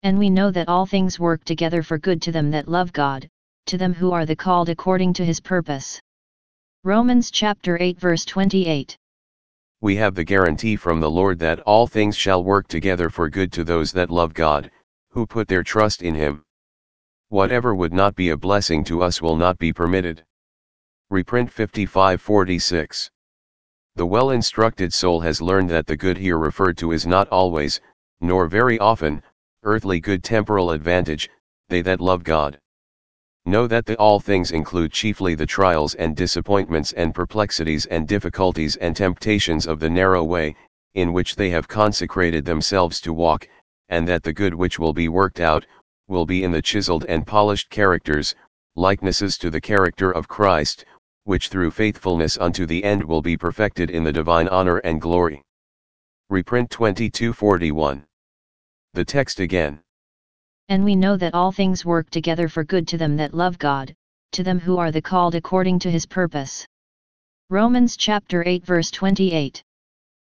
And we know that all things work together for good to them that love God, to them who are the called according to his purpose. Romans chapter 8 verse 28. We have the guarantee from the Lord that all things shall work together for good to those that love God, who put their trust in him. Whatever would not be a blessing to us will not be permitted. Reprint 55:46. The well-instructed soul has learned that the good here referred to is not always, nor very often, earthly good temporal advantage, they that love God. Know that the all things include chiefly the trials and disappointments and perplexities and difficulties and temptations of the narrow way, in which they have consecrated themselves to walk, and that the good which will be worked out, will be in the chiseled and polished characters, likenesses to the character of Christ, which through faithfulness unto the end will be perfected in the divine honor and glory. Reprint 22:41. The text again. And we know that all things work together for good to them that love God, to them who are the called according to his purpose. Romans chapter 8 verse 28.